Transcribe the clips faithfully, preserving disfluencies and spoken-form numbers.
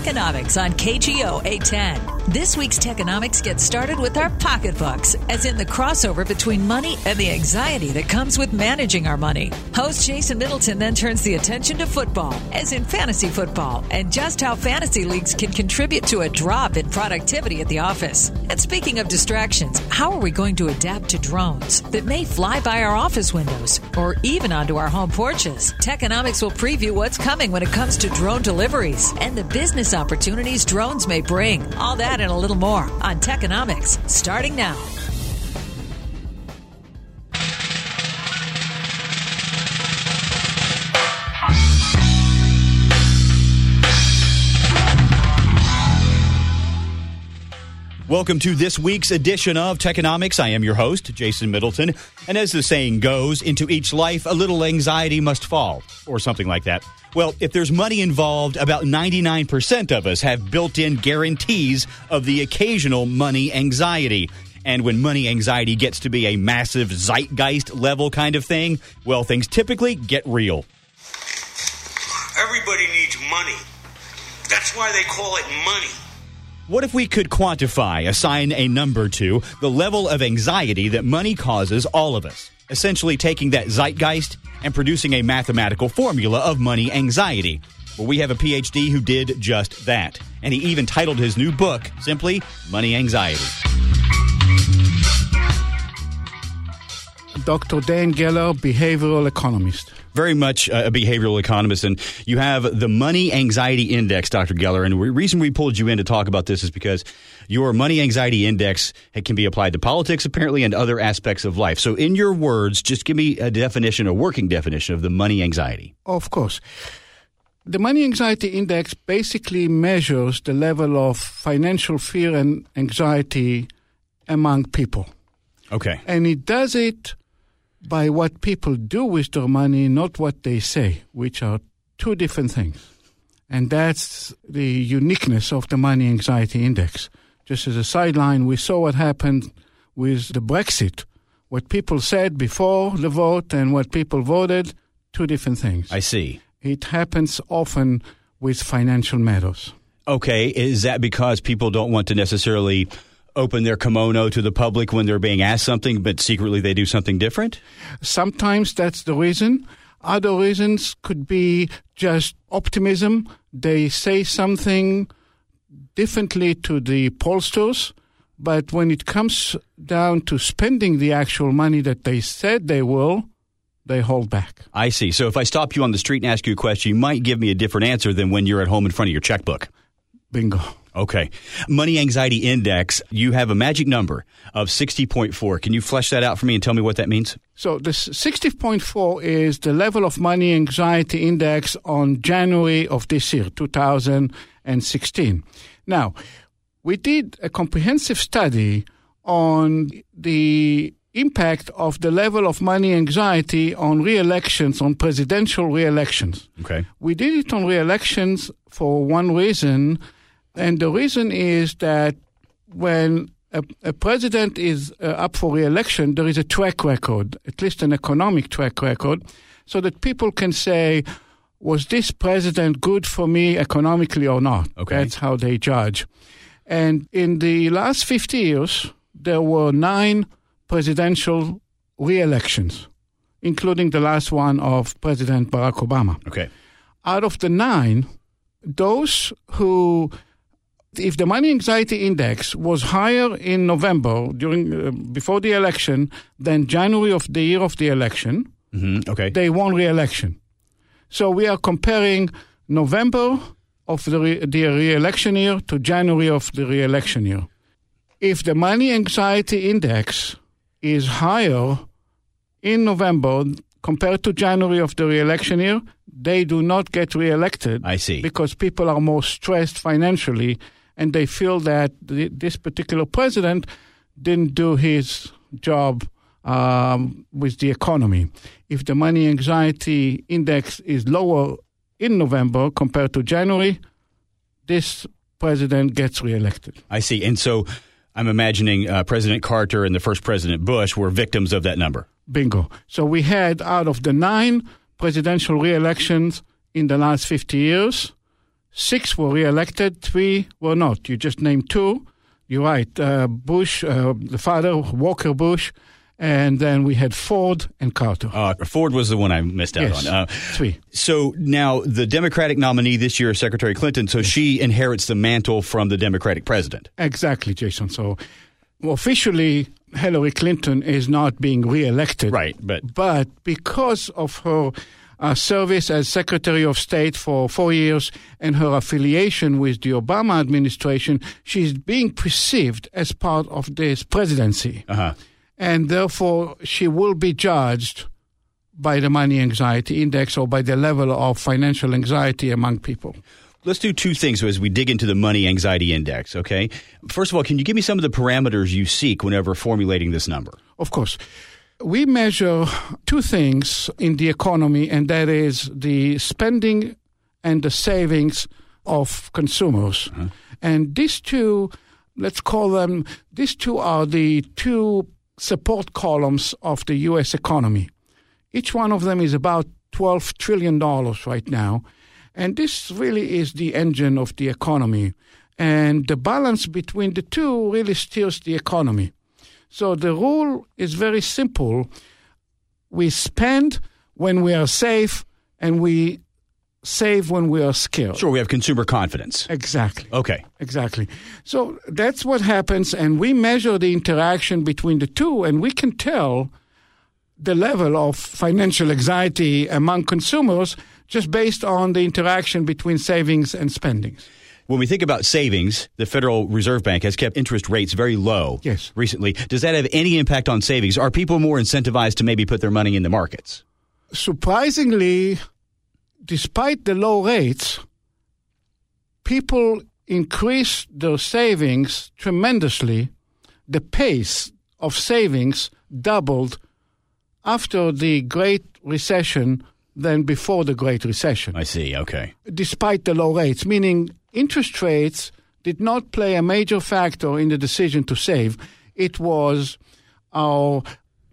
Techonomics on K G O eight ten. This week's Techonomics gets started with our pocketbooks, as in the crossover between money and the anxiety that comes with managing our money. Host Jason Middleton then turns the attention to football, as in fantasy football, and just how fantasy leagues can contribute to a drop in productivity at the office. And speaking of distractions, how are we going to adapt to drones that may fly by our office windows or even onto our home porches? Techonomics will preview what's coming when it comes to drone deliveries and the business opportunities drones may bring. All that and a little more on Techonomics, starting now. Welcome to this week's edition of Techonomics. I am your host, Jason Middleton. And as the saying goes, into each life, a little anxiety must fall, or something like that. Well, if there's money involved, about ninety-nine percent of us have built-in guarantees of the occasional money anxiety. And when money anxiety gets to be a massive zeitgeist level kind of thing, well, things typically get real. Everybody needs money. That's why they call it money. What if we could quantify, assign a number to, the level of anxiety that money causes all of us? Essentially taking that zeitgeist and producing a mathematical formula of money anxiety. Well, we have a P H D who did just that. And he even titled his new book simply Money Anxiety. Doctor Dan Geller, behavioral economist. Very much a behavioral economist, and you have the Money Anxiety Index, Doctor Geller. And the reason we pulled you in to talk about this is because your Money Anxiety Index can be applied to politics, apparently, and other aspects of life. So in your words, just give me a definition, a working definition of the money anxiety. Of course. The Money Anxiety Index basically measures the level of financial fear and anxiety among people. Okay. And it does it by what people do with their money, not what they say, which are two different things. And that's the uniqueness of the Money Anxiety Index. Just as a sideline, we saw what happened with the Brexit. What people said before the vote and what people voted, two different things. I see. It happens often with financial matters. Okay. Is that because people don't want to necessarily open their kimono to the public when they're being asked something, but secretly they do something different? Sometimes that's the reason. Other reasons could be just optimism. They say something differently to the pollsters, but when it comes down to spending the actual money that they said they will, they hold back. I see. So if I stop you on the street and ask you a question, you might give me a different answer than when you're at home in front of your checkbook. Bingo. Okay. Money Anxiety Index, you have a magic number of sixty point four. Can you flesh that out for me and tell me what that means? So the sixty point four is the level of Money Anxiety Index on January of this year, two thousand sixteen. Now, we did a comprehensive study on the impact of the level of money anxiety on re-elections, on presidential re-elections. Okay. We did it on re-elections for one reason. And the reason is that when a, a president is uh, up for re-election, there is a track record, at least an economic track record, so that people can say, was this president good for me economically or not? Okay. That's how they judge. And in the last fifty years, there were nine presidential re-elections, including the last one of President Barack Obama. Okay. Out of the nine, those who... If the Money Anxiety Index was higher in November during uh, before the election than January of the year of the election, mm-hmm. Okay. they won re-election. So we are comparing November of the, re- the re-election year to January of the re-election year. If the Money Anxiety Index is higher in November compared to January of the re-election year, they do not get re-elected. I see. Because people are more stressed financially, and they feel that th- this particular president didn't do his job um, with the economy. If the Money Anxiety Index is lower in November compared to January, this president gets reelected. I see. And so I'm imagining uh, President Carter and the first President Bush were victims of that number. Bingo. So we had, out of the nine presidential re-elections in the last fifty years, Six were re-elected, three were not. You just named two. You're right. Uh, Bush, uh, the father, Walker Bush, and then we had Ford and Carter. Uh, Ford was the one I missed out yes, on. Uh, three. So now the Democratic nominee this year is Secretary Clinton, so yes. she inherits the mantle from the Democratic president. Exactly, Jason. So officially, Hillary Clinton is not being re-elected. Right, but... But because of her uh, service as Secretary of State for four years and her affiliation with the Obama administration, she's being perceived as part of this presidency. Uh-huh. And therefore, she will be judged by the money anxiety index or by the level of financial anxiety among people. Let's do two things as we dig into the money anxiety index, okay? First of all, can you give me some of the parameters you seek whenever formulating this number? Of course. We measure two things in the economy, and that is the spending and the savings of consumers. Uh-huh. And these two, let's call them, these two are the two support columns of the U S economy. Each one of them is about twelve trillion dollars right now. And this really is the engine of the economy. And the balance between the two really steers the economy. So the rule is very simple. We spend when we are safe, and we save when we are scared. Sure, we have consumer confidence. Exactly. Okay. Exactly. So that's what happens, and we measure the interaction between the two, and we can tell the level of financial anxiety among consumers just based on the interaction between savings and spending. When we think about savings, the Federal Reserve Bank has kept interest rates very low yes. recently. Does that have any impact on savings? Are people more incentivized to maybe put their money in the markets? Surprisingly, despite the low rates, people increase their savings tremendously. The pace of savings doubled after the Great Recession than before the Great Recession. I see, okay. Despite the low rates, meaning interest rates did not play a major factor in the decision to save. It was our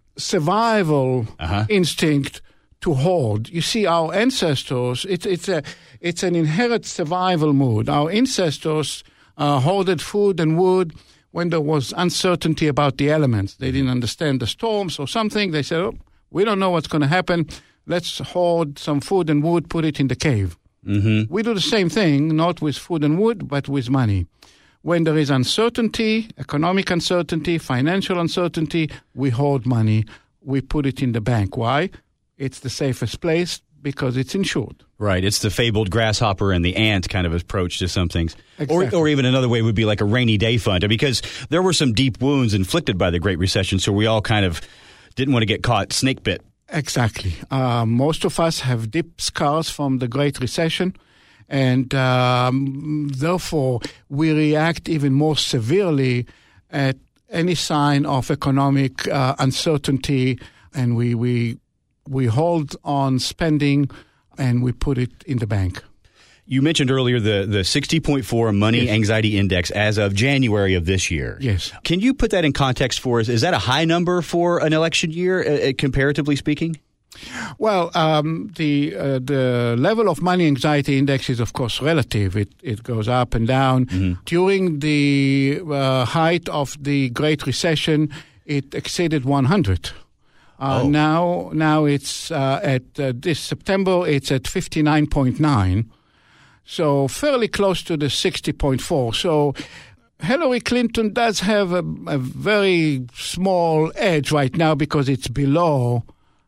survival uh-huh. instinct to hoard. You see, our ancestors, it, it's a it's an inherent survival mood. Our ancestors uh, hoarded food and wood when there was uncertainty about the elements. They didn't understand the storms or something. They said, oh, we don't know what's going to happen. Let's hoard some food and wood, put it in the cave. Mm-hmm. We do the same thing, not with food and wood, but with money. When there is uncertainty, economic uncertainty, financial uncertainty, we hoard money. We put it in the bank. Why? It's the safest place because it's insured. Right. It's the fabled grasshopper and the ant kind of approach to some things. Exactly. Or, or even another way would be like a rainy day fund, because there were some deep wounds inflicted by the Great Recession, so we all kind of didn't want to get caught snake bit. Exactly. Uh, most of us have deep scars from the Great Recession, and um, therefore we react even more severely at any sign of economic uh, uncertainty, and we, we we hold on spending and we put it in the bank. You mentioned earlier the, the sixty point four Money yes. Anxiety Index as of January of this year. Yes. Can you put that in context for us? Is that a high number for an election year, uh, comparatively speaking? Well, um, the uh, the level of money anxiety index is, of course, relative. It it goes up and down. Mm-hmm. During the uh, height of the Great Recession, it exceeded one hundred. Uh, oh. Now, now it's uh, at uh, this September. It's at fifty-nine point nine. So fairly close to the sixty point four. So Hillary Clinton does have a, a very small edge right now because it's below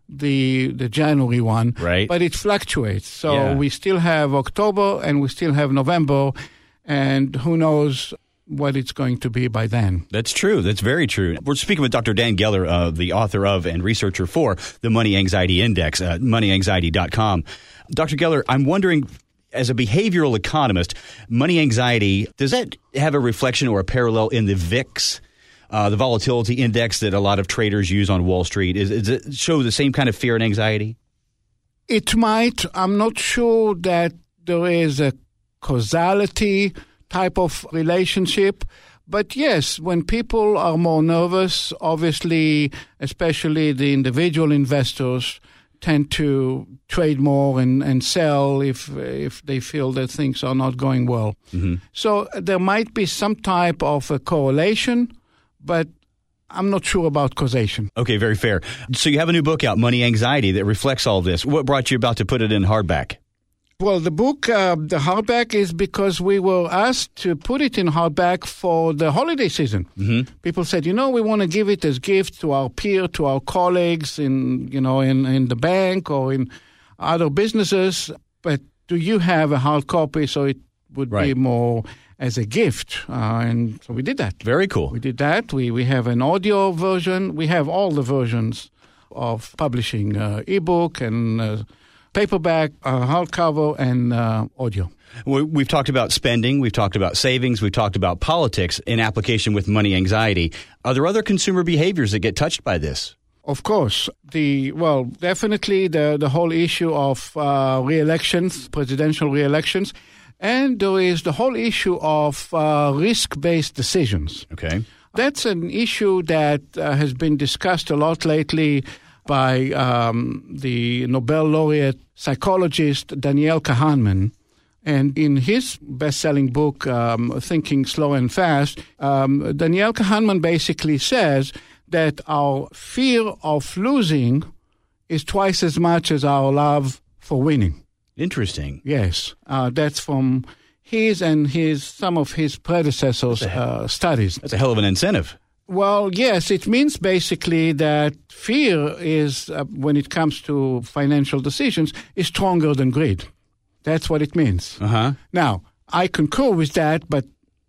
the the January one. Right. But it fluctuates. So yeah. we still have October and we still have November, and who knows what it's going to be by then. That's true. That's very true. We're speaking with Doctor Dan Geller, uh, the author of and researcher for the Money Anxiety Index, uh, money anxiety dot com. Doctor Geller, I'm wondering, as a behavioral economist, money anxiety, does that have a reflection or a parallel in the V I X, uh, the volatility index that a lot of traders use on Wall Street? Is, does it show the same kind of fear and anxiety? It might. I'm not sure that there is a causality type of relationship. But yes, when people are more nervous, obviously, especially the individual investors, tend to trade more and, and sell if if they feel that things are not going well. Mm-hmm. So there might be some type of a correlation, but I'm not sure about causation. Okay, very fair. So you have a new book out, Money Anxiety, that reflects all this. What brought you about to put it in hardback? Well, the book, uh, the hardback, is because we were asked to put it in hardback for the holiday season. Mm-hmm. People said, you know, we want to give it as gift to our peer, to our colleagues in, you know, in, in the bank or in other businesses. But do you have a hard copy so it would right. be more as a gift? Uh, and so we did that. Very cool. We did that. We we have an audio version. We have all the versions of publishing uh, ebook and uh, paperback, uh, hardcover, and uh, audio. We've talked about spending. We've talked about savings. We've talked about politics in application with money anxiety. Are there other consumer behaviors that get touched by this? Of course. The well, definitely the, the whole issue of uh, re-elections, presidential re-elections, and there is the whole issue of uh, risk-based decisions. Okay. That's an issue that uh, has been discussed a lot lately by um, the Nobel laureate psychologist Daniel Kahneman. And in his best-selling book, um, Thinking Slow and Fast, um, Daniel Kahneman basically says that our fear of losing is twice as much as our love for winning. Interesting. Yes. Uh, that's from his and his some of his predecessors' uh, studies. That's a hell of an incentive. Well, yes, it means basically that fear is, uh, when it comes to financial decisions, is stronger than greed. That's what it means. Uh-huh. Now, I concur with that, but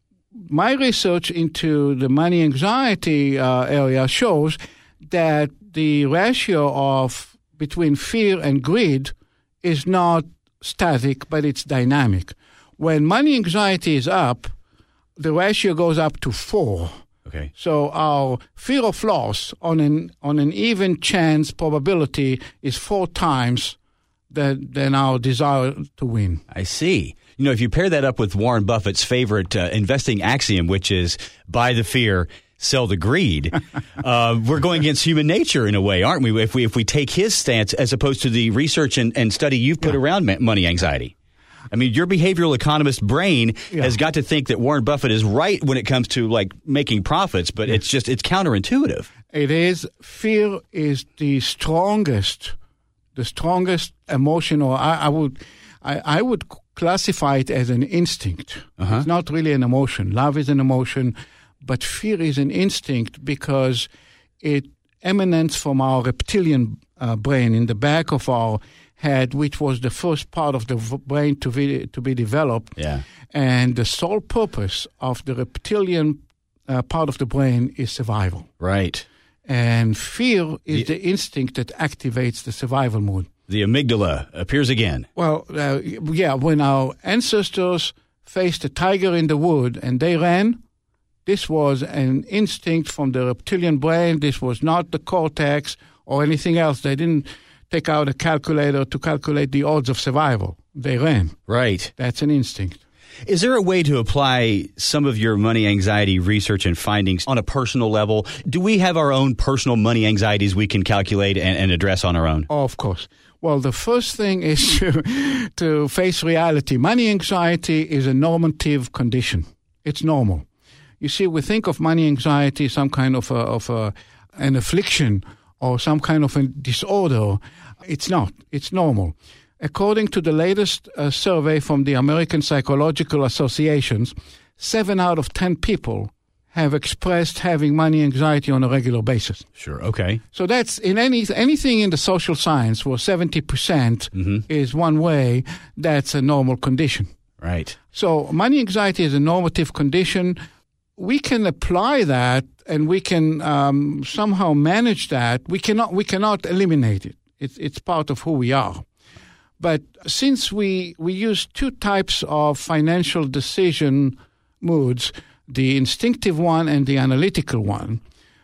my research into the money anxiety uh, area shows that the ratio of between fear and greed is not static, but it's dynamic. When money anxiety is up, the ratio goes up to four. Okay. So our fear of loss on an on an even chance probability is four times than than our desire to win. I see. You know, if you pair that up with Warren Buffett's favorite uh, investing axiom, which is buy the fear, sell the greed, uh, we're going against human nature in a way, aren't we? If we if we take his stance as opposed to the research and, and study you've put yeah. around money anxiety. I mean, your behavioral economist brain yeah. has got to think that Warren Buffett is right when it comes to, like, making profits, but yes. it's just, it's counterintuitive. It is. Fear is the strongest, the strongest emotion, or I, I would, I, I would classify it as an instinct. Uh-huh. It's not really an emotion. Love is an emotion, but fear is an instinct because it emanates from our reptilian uh, brain in the back of our head, which was the first part of the brain to be, to be developed. Yeah. And the sole purpose of the reptilian uh, part of the brain is survival. Right. And fear is the, the instinct that activates the survival mode. The amygdala appears again. Well, uh, yeah, when our ancestors faced a tiger in the wood and they ran, this was an instinct from the reptilian brain. This was not the cortex or anything else. They didn't take out a calculator to calculate the odds of survival. They ran. Right. That's an instinct. Is there a way to apply some of your money anxiety research and findings on a personal level? Do we have our own personal money anxieties we can calculate and, and address on our own? Oh, of course. Well, the first thing is to, to face reality. Money anxiety is a normative condition. It's normal. You see, we think of money anxiety some kind of a, of a, an affliction or some kind of a disorder. It's not. It's normal. According to the latest uh, survey from the American Psychological Associations, seven out of ten people have expressed having money anxiety on a regular basis. Sure, okay. So that's in any anything in the social science where seventy percent mm-hmm. is one way, that's a normal condition. Right. So money anxiety is a normative condition. We can apply that and we can um, somehow manage that. We cannot we cannot eliminate it. It's it's part of who we are. But since we we use two types of financial decision moods, the instinctive one and the analytical one,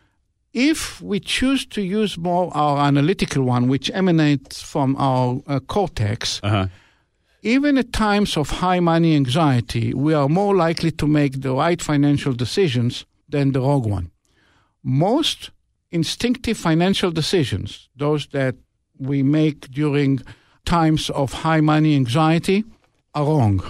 if we choose to use more our analytical one, which emanates from our uh, cortex, uh-huh. even at times of high money anxiety, we are more likely to make the right financial decisions than the wrong one. Most instinctive financial decisions, those that we make during times of high money anxiety are wrong.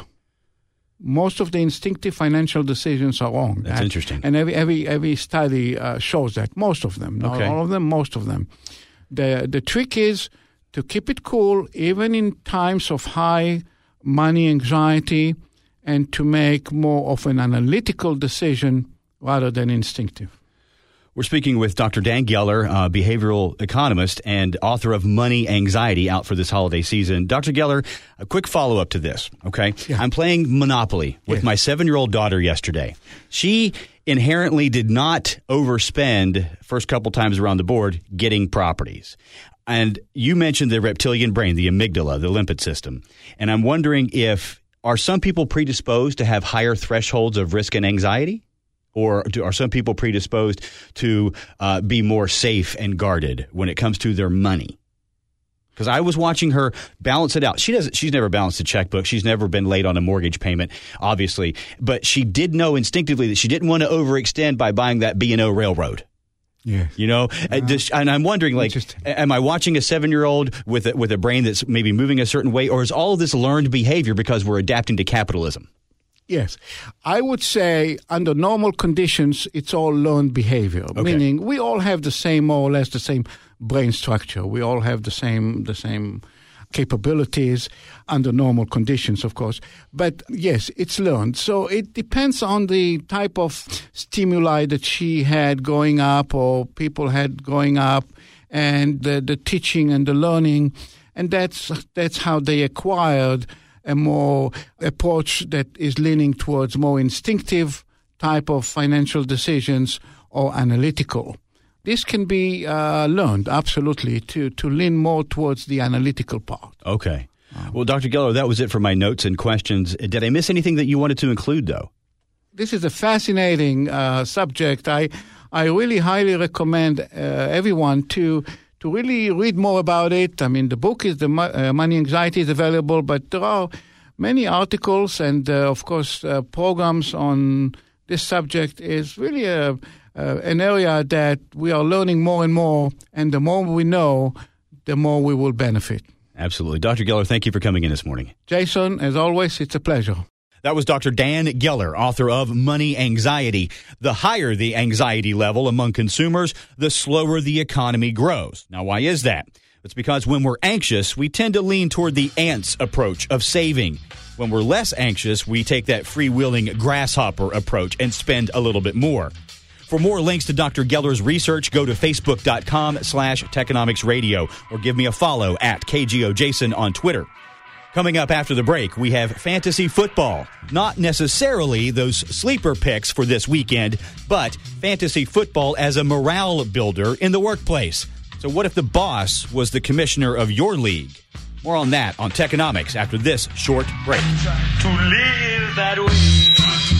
Most of the instinctive financial decisions are wrong. That's and, interesting. And every every every study uh, shows that. Most of them. Not okay. all of them, most of them. The the trick is to keep it cool even in times of high money anxiety and to make more of an analytical decision rather than instinctive. We're speaking with Doctor Dan Geller, uh, behavioral economist and author of Money Anxiety, out for this holiday season. Doctor Geller, a quick follow-up to this, okay? Yeah. I'm playing Monopoly with yes. my seven-year-old daughter yesterday. She inherently did not overspend first couple times around the board getting properties. And you mentioned the reptilian brain, the amygdala, the limbic system. And I'm wondering if, are some people predisposed to have higher thresholds of risk and anxiety? Or do, are some people predisposed to uh, be more safe and guarded when it comes to their money? Because I was watching her balance it out. She doesn't. She's never balanced a checkbook. She's never been late on a mortgage payment, obviously. But she did know instinctively that she didn't want to overextend by buying that B and O railroad. Yeah, you know, uh, just, and I'm wondering, like, am I watching a seven-year-old with a, with a brain that's maybe moving a certain way, or is all of this learned behavior because we're adapting to capitalism? Yes. I would say under normal conditions, it's all learned behavior, okay. meaning we all have the same, more or less the same brain structure. We all have the same the same capabilities under normal conditions, of course. But yes, it's learned. So it depends on the type of stimuli that she had growing up or people had growing up and the, the teaching and the learning. And that's that's how they acquired a more approach that is leaning towards more instinctive type of financial decisions or analytical. This can be uh, learned, absolutely, to, to lean more towards the analytical part. Okay. Well, Doctor Geller, that was it for my notes and questions. Did I miss anything that you wanted to include, though? This is a fascinating uh, subject. I I really highly recommend uh, everyone to to really read more about it. I mean, the book is the uh, Money Anxiety is available, but there are many articles and, uh, of course, uh, programs on this subject. Is really a, uh, an area that we are learning more and more, and the more we know, the more we will benefit. Absolutely. Doctor Geller, thank you for coming in this morning. Jason, as always, it's a pleasure. That was Doctor Dan Geller, author of Money Anxiety. The higher the anxiety level among consumers, the slower the economy grows. Now, why is that? It's because when we're anxious, we tend to lean toward the ants approach of saving. When we're less anxious, we take that freewheeling grasshopper approach and spend a little bit more. For more links to Doctor Geller's research, go to facebook.com slash Techonomics Radio or give me a follow at K G O Jason on Twitter. Coming up after the break, we have fantasy football. Not necessarily those sleeper picks for this weekend, but fantasy football as a morale builder in the workplace. So what if the boss was the commissioner of your league? More on that on Techonomics after this short break. To live that way.